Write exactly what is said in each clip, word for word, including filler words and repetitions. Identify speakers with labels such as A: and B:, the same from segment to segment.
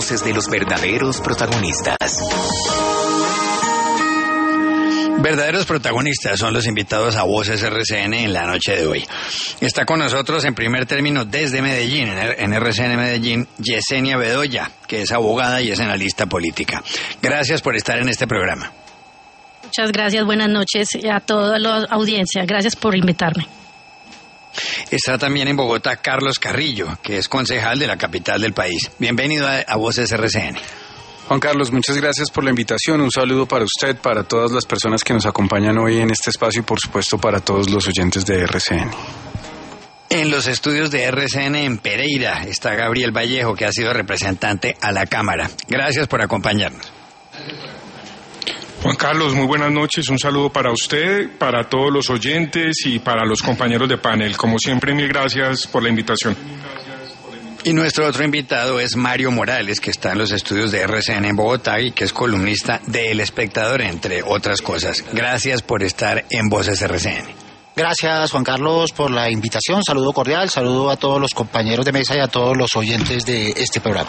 A: Voces de los verdaderos protagonistas.
B: Verdaderos protagonistas son los invitados a Voces R C N en la noche de hoy. Está con nosotros en primer término desde Medellín, en R C N Medellín, Yesenia Bedoya, que es abogada y es analista política. Gracias por estar en este programa.
C: Muchas gracias, buenas noches a toda la audiencia. Gracias por invitarme.
B: Está también en Bogotá Carlos Carrillo, que es concejal de la capital del país. Bienvenido a, a Voces R C N.
D: Juan Carlos, muchas gracias por la invitación. Un saludo para usted, para todas las personas que nos acompañan hoy en este espacio y por supuesto para todos los oyentes de R C N.
B: En los estudios de R C N en Pereira está Gabriel Vallejo, que ha sido representante a la Cámara. Gracias por acompañarnos.
E: Juan Carlos, muy buenas noches. Un saludo para usted, para todos los oyentes y para los compañeros de panel. Como siempre, mil gracias por la invitación.
B: Y nuestro otro invitado es Mario Morales, que está en los estudios de R C N en Bogotá y que es columnista de El Espectador, entre otras cosas. Gracias por estar en Voces R C N.
F: Gracias, Juan Carlos, por la invitación. Saludo cordial, saludo a todos los compañeros de mesa y a todos los oyentes de este programa.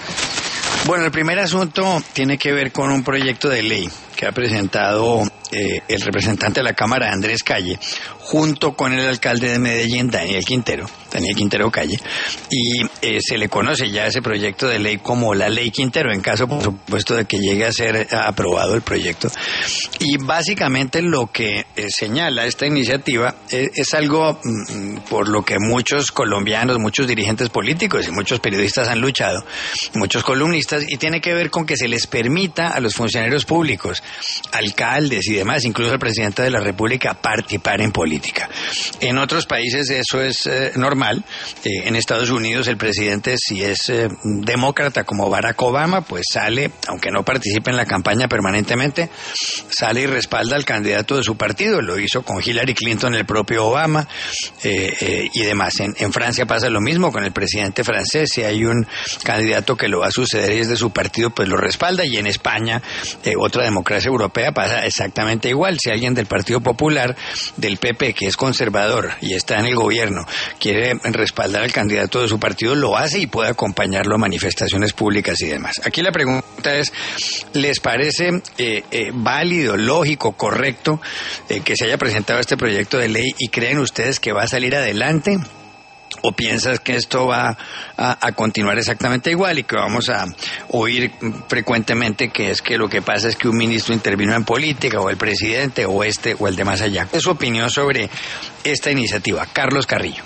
B: Bueno, el primer asunto tiene que ver con un proyecto de ley que ha presentado eh, el representante de la Cámara, Andrés Calle, junto con el alcalde de Medellín, Daniel Quintero, Daniel Quintero Calle, y eh, se le conoce ya ese proyecto de ley como la Ley Quintero, en caso, por supuesto, de que llegue a ser aprobado el proyecto. Y básicamente lo que eh, señala esta iniciativa es, es algo mm, por lo que muchos colombianos, muchos dirigentes políticos y muchos periodistas han luchado, muchos columnistas, y tiene que ver con que se les permita a los funcionarios públicos, alcaldes y demás, incluso al presidente de la República, participar en política. En otros países eso es eh, normal. Eh, en Estados Unidos el presidente, si es eh, demócrata como Barack Obama, pues sale, aunque no participe en la campaña permanentemente, sale y respalda al candidato de su partido. Lo hizo con Hillary Clinton el propio Obama eh, eh, y demás. En, en Francia pasa lo mismo con el presidente francés. Si hay un candidato que lo va a suceder y es de su partido, pues lo respalda. Y en España, eh, otra democracia europea, pasa exactamente igual. Si alguien del Partido Popular, del P P, que es conservador y está en el gobierno, quiere respaldar al candidato de su partido, lo hace y puede acompañarlo a manifestaciones públicas y demás. Aquí la pregunta es, ¿les parece eh, eh, válido, lógico, correcto eh, que se haya presentado este proyecto de ley y creen ustedes que va a salir adelante? ¿O piensas que esto va a, a continuar exactamente igual y que vamos a oír frecuentemente que es que lo que pasa es que un ministro intervino en política, o el presidente, o este, o el de más allá? ¿Qué es su opinión sobre esta iniciativa? Carlos Carrillo.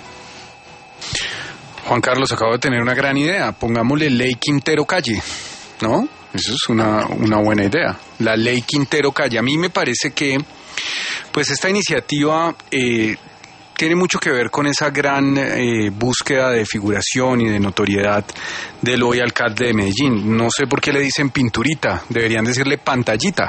D: Juan Carlos, acabo de tener una gran idea. Pongámosle Ley Quintero Calle, ¿no? Eso es una, una buena idea. La Ley Quintero Calle. A mí me parece que, pues, esta iniciativa Eh, tiene mucho que ver con esa gran eh, búsqueda de figuración y de notoriedad del hoy alcalde de Medellín. No sé por qué le dicen pinturita, deberían decirle pantallita.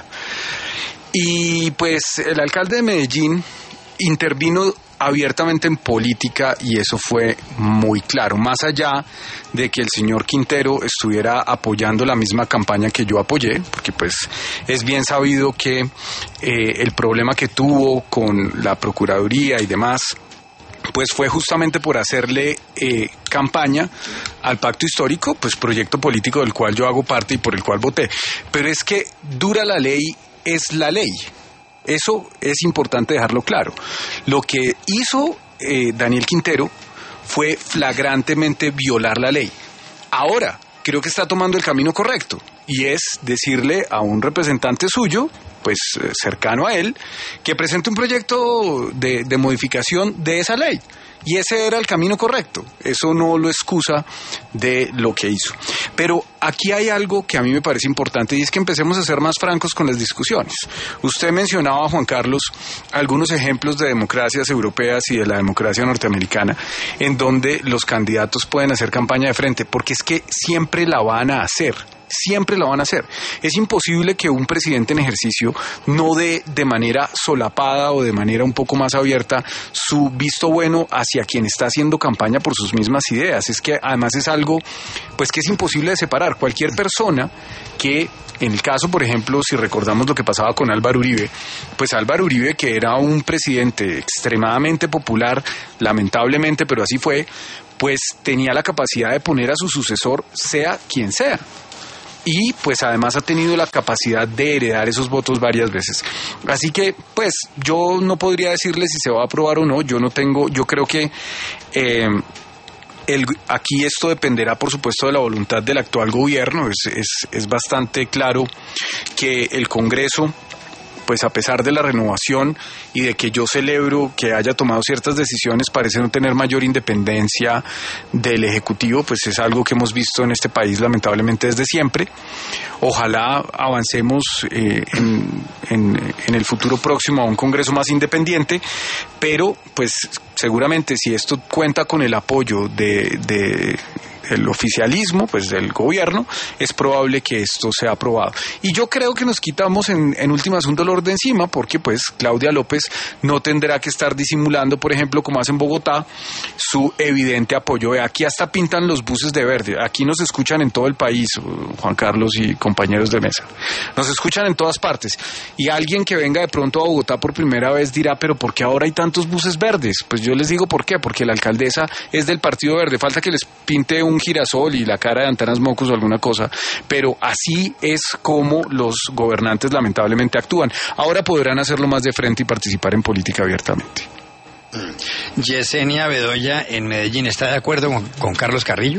D: Y pues el alcalde de Medellín intervino abiertamente en política y eso fue muy claro, más allá de que el señor Quintero estuviera apoyando la misma campaña que yo apoyé, porque pues es bien sabido que eh, el problema que tuvo con la Procuraduría y demás, pues fue justamente por hacerle eh, campaña al pacto histórico, pues proyecto político del cual yo hago parte y por el cual voté. Pero es que dura la ley es la ley. Eso es importante dejarlo claro. Lo que hizo eh, Daniel Quintero fue flagrantemente violar la ley. Ahora, creo que está tomando el camino correcto y es decirle a un representante suyo, pues eh, cercano a él, que presente un proyecto de, de modificación de esa ley. Y ese era el camino correcto. Eso no lo excusa de lo que hizo. Pero aquí hay algo que a mí me parece importante y es que empecemos a ser más francos con las discusiones. Usted mencionaba, Juan Carlos, algunos ejemplos de democracias europeas y de la democracia norteamericana en donde los candidatos pueden hacer campaña de frente, porque es que siempre la van a hacer. Siempre la van a hacer. Es imposible que un presidente en ejercicio no dé de manera solapada o de manera un poco más abierta su visto bueno hacia quien está haciendo campaña por sus mismas ideas. Es que además es algo pues que es imposible de separar. Cualquier persona que, en el caso, por ejemplo, si recordamos lo que pasaba con Álvaro Uribe, pues Álvaro Uribe, que era un presidente extremadamente popular, lamentablemente, pero así fue, pues tenía la capacidad de poner a su sucesor, sea quien sea. Y pues además ha tenido la capacidad de heredar esos votos varias veces. Así que pues yo no podría decirle si se va a aprobar o no. Yo no tengo, yo creo que eh, el, aquí esto dependerá por supuesto de la voluntad del actual gobierno. Es, es, es bastante claro que el Congreso, pues a pesar de la renovación y de que yo celebro que haya tomado ciertas decisiones, parece no tener mayor independencia del Ejecutivo, pues es algo que hemos visto en este país lamentablemente desde siempre. Ojalá avancemos eh, en, en, en el futuro próximo a un Congreso más independiente, pero pues seguramente si esto cuenta con el apoyo de... de el oficialismo, pues del gobierno, es probable que esto sea aprobado. Y yo creo que nos quitamos en, en últimas un dolor de encima, porque pues Claudia López no tendrá que estar disimulando, por ejemplo, como hace en Bogotá, su evidente apoyo. Aquí hasta pintan los buses de verde. Aquí nos escuchan en todo el país, Juan Carlos y compañeros de mesa. Nos escuchan en todas partes. Y alguien que venga de pronto a Bogotá por primera vez dirá, pero ¿por qué ahora hay tantos buses verdes? Pues yo les digo por qué, porque la alcaldesa es del Partido Verde. Falta que les pinte un un girasol y la cara de Antanas Mocos o alguna cosa, pero así es como los gobernantes lamentablemente actúan. Ahora podrán hacerlo más de frente y participar en política abiertamente.
B: Yesenia Bedoya en Medellín, ¿está de acuerdo con, con Carlos Carrillo?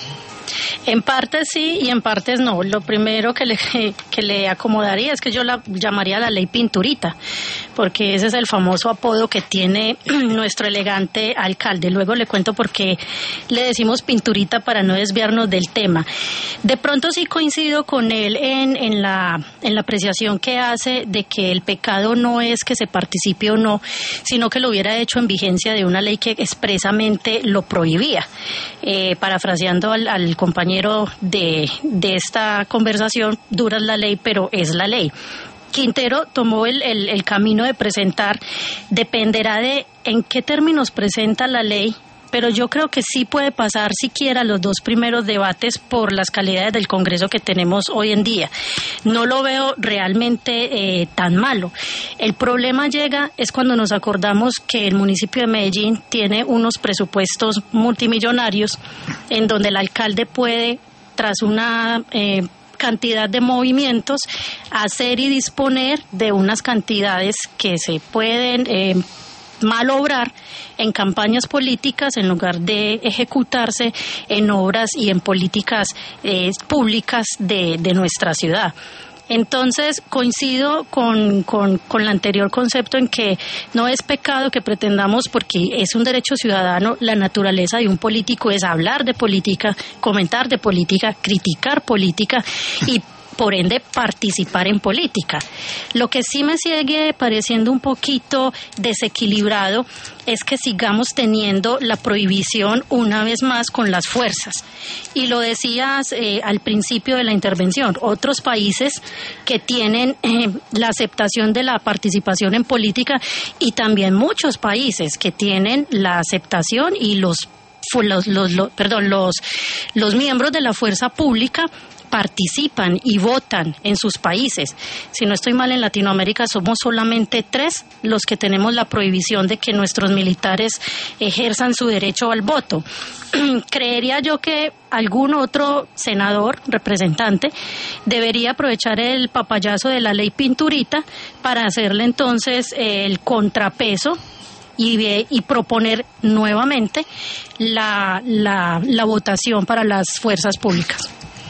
C: En partes sí y en partes no. Lo primero que le, que le acomodaría es que yo la llamaría la ley Pinturita, porque ese es el famoso apodo que tiene nuestro elegante alcalde. Luego le cuento por qué le decimos Pinturita para no desviarnos del tema. De pronto sí coincido con él en, en, la, en la apreciación que hace de que el pecado no es que se participe o no, sino que lo hubiera hecho en vigencia de una ley que expresamente lo prohibía. Eh, parafraseando al, al compañero de, de esta conversación, dura es la ley, pero es la ley. Quintero tomó el, el, el camino de presentar, dependerá de en qué términos presenta la ley, pero yo creo que sí puede pasar siquiera los dos primeros debates por las calidades del Congreso que tenemos hoy en día. No lo veo realmente eh, tan malo. El problema llega es cuando nos acordamos que el municipio de Medellín tiene unos presupuestos multimillonarios en donde el alcalde puede, tras una eh, cantidad de movimientos, hacer y disponer de unas cantidades que se pueden eh, malobrar en campañas políticas en lugar de ejecutarse en obras y en políticas eh, públicas de, de nuestra ciudad. Entonces coincido con, con, con el anterior concepto en que no es pecado que pretendamos, porque es un derecho ciudadano, la naturaleza de un político es hablar de política, comentar de política, criticar política y por ende participar en política. Lo que sí me sigue pareciendo un poquito desequilibrado es que sigamos teniendo la prohibición una vez más con las fuerzas. Y lo decías eh, al principio de la intervención, otros países que tienen eh, la aceptación de la participación en política y también muchos países que tienen la aceptación y los, los, los, los perdón, los, los miembros de la fuerza pública participan y votan en sus países. Si no estoy mal, en Latinoamérica somos solamente tres los que tenemos la prohibición de que nuestros militares ejerzan su derecho al voto. Creería yo que algún otro senador, representante, debería aprovechar el papayazo de la ley Pinturita para hacerle entonces el contrapeso y, y proponer nuevamente la, la, la votación para las fuerzas públicas.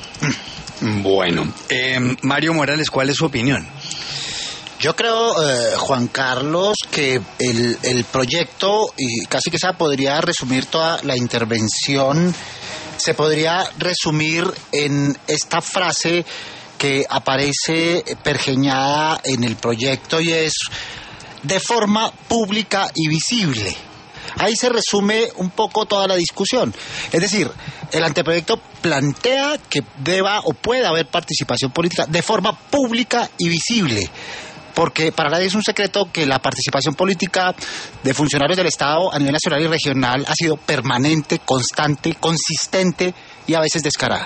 B: Bueno, eh, Mario Morales, ¿cuál es su opinión?
F: Yo creo, eh, Juan Carlos, que el, el proyecto, y casi que se podría resumir toda la intervención, se podría resumir en esta frase que aparece pergeñada en el proyecto y es de forma pública y visible. Ahí se resume un poco toda la discusión. Es decir, el anteproyecto plantea que deba o pueda haber participación política de forma pública y visible, porque para nadie es un secreto que la participación política de funcionarios del Estado a nivel nacional y regional ha sido permanente, constante, consistente y a veces descarada.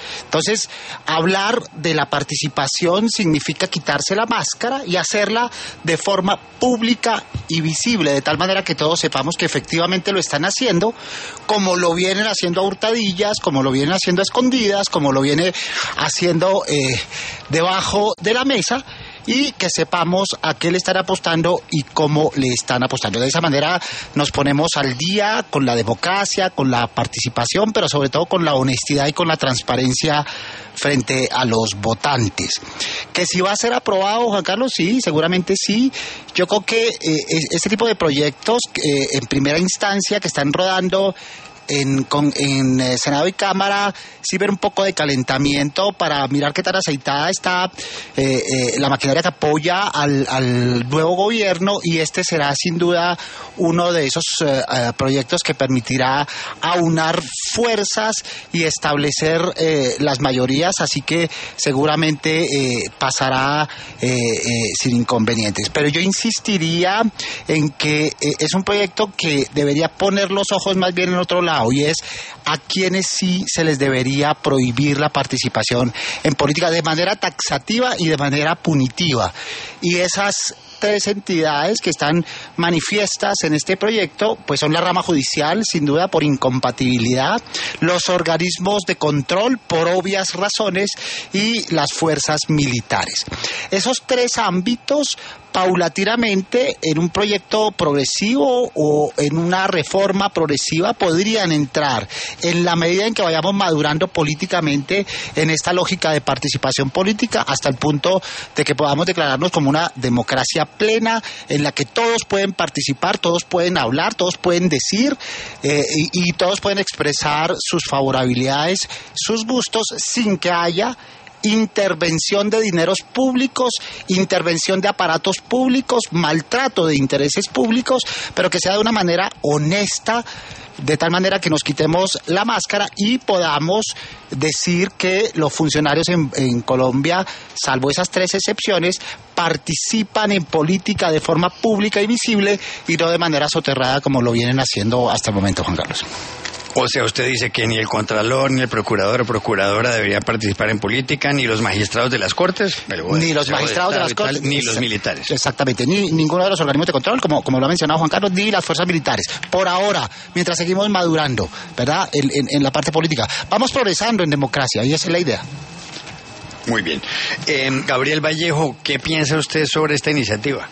F: Entonces, hablar de la participación significa quitarse la máscara y hacerla de forma pública y visible, de tal manera que todos sepamos que efectivamente lo están haciendo, como lo vienen haciendo a hurtadillas, como lo vienen haciendo a escondidas, como lo viene haciendo eh, debajo de la mesa, y que sepamos a qué le están apostando y cómo le están apostando. De esa manera nos ponemos al día con la democracia, con la participación, pero sobre todo con la honestidad y con la transparencia frente a los votantes. Que si va a ser aprobado, Juan Carlos, sí, seguramente sí. Yo creo que eh, este tipo de proyectos, eh, en primera instancia, que están rodando En, con, en eh, Senado y Cámara, sí ver un poco de calentamiento para mirar qué tan aceitada está eh, eh, la maquinaria que apoya al, al nuevo gobierno, y este será sin duda uno de esos eh, eh, proyectos que permitirá aunar fuerzas y establecer eh, las mayorías, así que seguramente eh, pasará eh, eh, sin inconvenientes. Pero yo insistiría en que eh, es un proyecto que debería poner los ojos más bien en otro lado, y es a quienes sí se les debería prohibir la participación en política de manera taxativa y de manera punitiva. Y esas tres entidades que están manifiestas en este proyecto, pues son la rama judicial, sin duda por incompatibilidad, los organismos de control por obvias razones y las fuerzas militares. Esos tres ámbitos, paulatinamente, en un proyecto progresivo o en una reforma progresiva, podrían entrar en la medida en que vayamos madurando políticamente en esta lógica de participación política, hasta el punto de que podamos declararnos como una democracia plena en la que todos pueden participar, todos pueden hablar, todos pueden decir eh, y, y todos pueden expresar sus favorabilidades, sus gustos, sin que haya intervención de dineros públicos, intervención de aparatos públicos, maltrato de intereses públicos, pero que sea de una manera honesta, de tal manera que nos quitemos la máscara y podamos decir que los funcionarios en, en Colombia, salvo esas tres excepciones, participan en política de forma pública y visible y no de manera soterrada como lo vienen haciendo hasta el momento, Juan Carlos.
B: O sea, usted dice que ni el Contralor, ni el Procurador o Procuradora deberían participar en política, ni los magistrados de las Cortes, bueno,
F: ni los magistrados de, de las Cortes,
B: tal, ni los militares.
F: Exactamente, ni ninguno de los organismos de control, como, como lo ha mencionado Juan Carlos, ni las fuerzas militares. Por ahora, mientras seguimos madurando, ¿verdad?, en, en, en la parte política. Vamos progresando en democracia, y esa es la idea.
B: Muy bien. Eh, Gabriel Vallejo, ¿qué piensa usted sobre esta iniciativa?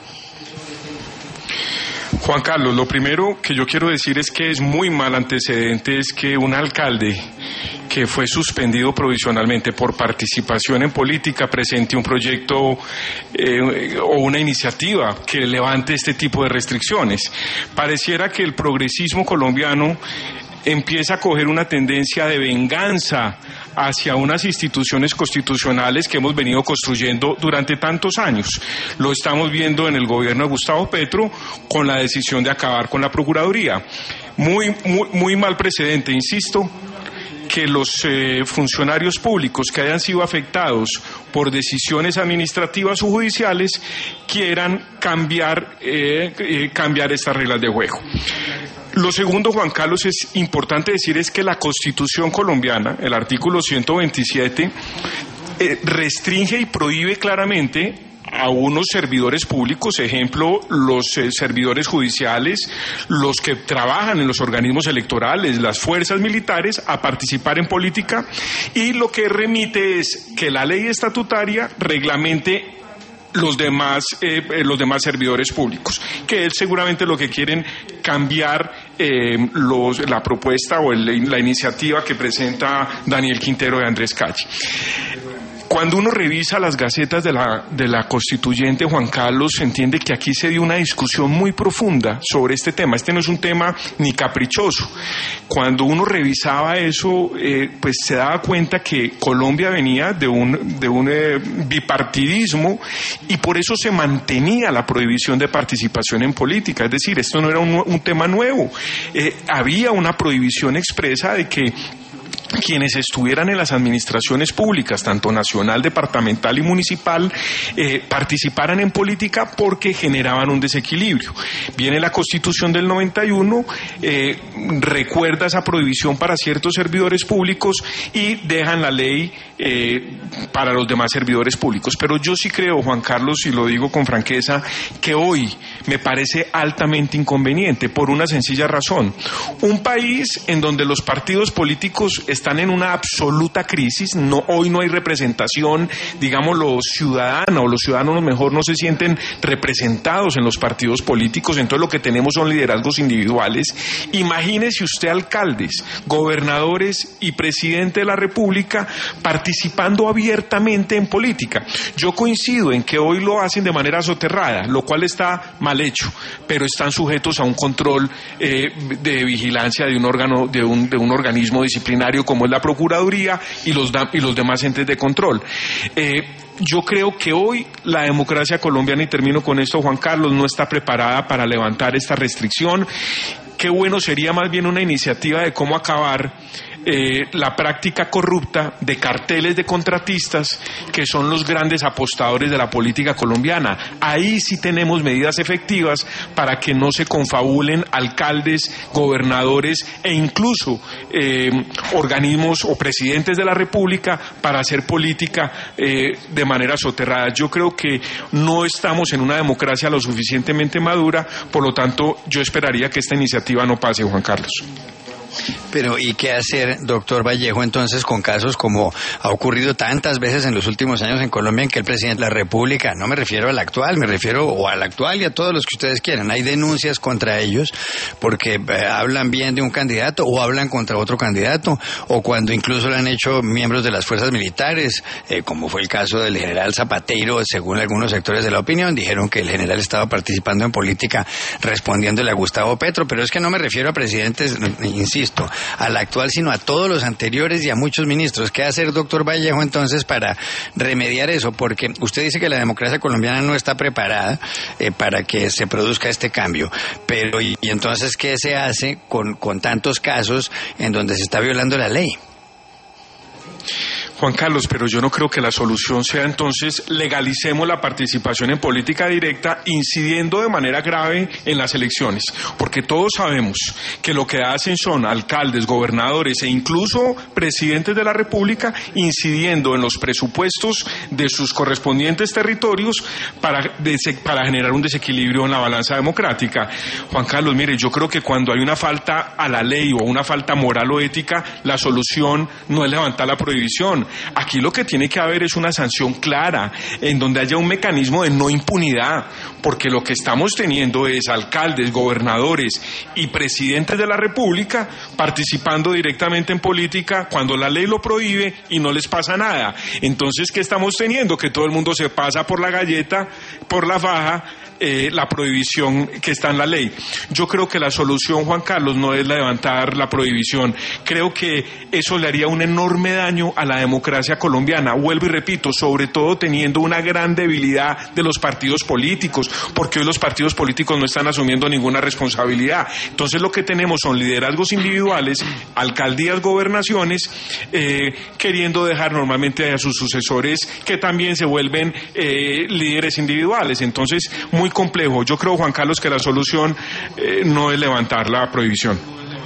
E: Juan Carlos, lo primero que yo quiero decir es que es muy mal antecedente es que un alcalde que fue suspendido provisionalmente por participación en política presente un proyecto eh, o una iniciativa que levante este tipo de restricciones. Pareciera que el progresismo colombiano empieza a coger una tendencia de venganza hacia unas instituciones constitucionales que hemos venido construyendo durante tantos años. Lo estamos viendo en el gobierno de Gustavo Petro con la decisión de acabar con la Procuraduría. Muy, muy, muy mal precedente, insisto, que los eh, funcionarios públicos que hayan sido afectados por decisiones administrativas o judiciales quieran cambiar, eh, eh, cambiar estas reglas de juego. Lo segundo, Juan Carlos, es importante decir es que la Constitución colombiana, el artículo ciento veintisiete, eh, restringe y prohíbe claramente a unos servidores públicos, ejemplo, los eh, servidores judiciales, los que trabajan en los organismos electorales, las fuerzas militares, a participar en política, y lo que remite es que la ley estatutaria reglamente los demás eh, los demás servidores públicos, que es seguramente lo que quieren cambiar eh, los, la propuesta o el, la iniciativa que presenta Daniel Quintero de Andrés Calle. Cuando uno revisa las gacetas de la, de la constituyente, Juan Carlos, se entiende que aquí se dio una discusión muy profunda sobre este tema. Este no es un tema ni caprichoso. Cuando uno revisaba eso, eh, pues se daba cuenta que Colombia venía de un, de un eh, bipartidismo, y por eso se mantenía la prohibición de participación en política. Es decir, esto no era un, un tema nuevo. Eh, había una prohibición expresa de que quienes estuvieran en las administraciones públicas, tanto nacional, departamental y municipal, eh, participaran en política porque generaban un desequilibrio. Viene la Constitución del noventa y uno, eh, recuerda esa prohibición para ciertos servidores públicos y dejan la ley eh, para los demás servidores públicos. Pero yo sí creo, Juan Carlos, y lo digo con franqueza, que hoy me parece altamente inconveniente por una sencilla razón. Un país en donde los partidos políticos están en una absoluta crisis, no, hoy no hay representación, digamos, los ciudadanos o los ciudadanos mejor no se sienten representados en los partidos políticos, entonces lo que tenemos son liderazgos individuales. Imagínese usted alcaldes, gobernadores y presidente de la República participando abiertamente en política. Yo coincido en que hoy lo hacen de manera soterrada, lo cual está mal hecho, pero están sujetos a un control eh, de vigilancia de un órgano, de un, de un organismo disciplinario como es la Procuraduría y los, y los demás entes de control. Eh, Yo creo que hoy la democracia colombiana, y termino con esto, Juan Carlos, no está preparada para levantar esta restricción. Qué bueno sería más bien una iniciativa de cómo acabar eh, la práctica corrupta de carteles de contratistas que son los grandes apostadores de la política colombiana. Ahí sí tenemos medidas efectivas para que no se confabulen alcaldes, gobernadores e incluso eh, organismos o presidentes de la República para hacer política eh, de manera soterrada. Yo creo que no estamos en una democracia lo suficientemente madura, por lo tanto yo esperaría que esta iniciativa no pase, Juan Carlos.
B: Pero ¿y qué hacer, doctor Vallejo, entonces con casos como ha ocurrido tantas veces en los últimos años en Colombia, en que el presidente de la República, no me refiero al actual, me refiero o al actual y a todos los que ustedes quieran, hay denuncias contra ellos porque eh, hablan bien de un candidato o hablan contra otro candidato, o cuando incluso lo han hecho miembros de las fuerzas militares, eh, como fue el caso del general Zapateiro, según algunos sectores de la opinión, dijeron que el general estaba participando en política respondiéndole a Gustavo Petro, pero es que no me refiero a presidentes, insisto, al actual, sino a todos los anteriores y a muchos ministros. ¿Qué hacer, doctor Vallejo, entonces, para remediar eso? Porque usted dice que la democracia colombiana no está preparada eh, para que se produzca este cambio. Pero, ¿y, y entonces qué se hace con, con tantos casos en donde se está violando la ley?
E: Juan Carlos, pero yo no creo que la solución sea entonces legalicemos la participación en política directa incidiendo de manera grave en las elecciones, porque todos sabemos que lo que hacen son alcaldes, gobernadores e incluso presidentes de la República incidiendo en los presupuestos de sus correspondientes territorios para, para generar un desequilibrio en la balanza democrática. Juan Carlos, mire, yo creo que cuando hay una falta a la ley o una falta moral o ética, la solución no es levantar la prohibición. Aquí lo que tiene que haber es una sanción clara, en donde haya un mecanismo de no impunidad, porque lo que estamos teniendo es alcaldes, gobernadores y presidentes de la República participando directamente en política cuando la ley lo prohíbe y no les pasa nada. Entonces, ¿qué estamos teniendo? Que todo el mundo se pasa por la galleta, por la faja, Eh, la prohibición que está en la ley. Yo creo que la solución, Juan Carlos, no es levantar la prohibición. Creo que eso le haría un enorme daño a la democracia colombiana. Vuelvo y repito, sobre todo teniendo una gran debilidad de los partidos políticos, porque hoy los partidos políticos no están asumiendo ninguna responsabilidad. Entonces lo que tenemos son liderazgos individuales, alcaldías, gobernaciones, eh, queriendo dejar normalmente a sus sucesores que también se vuelven eh, líderes individuales. Entonces, muy muy complejo. Yo creo, Juan Carlos, que la solución eh, no es levantar la prohibición.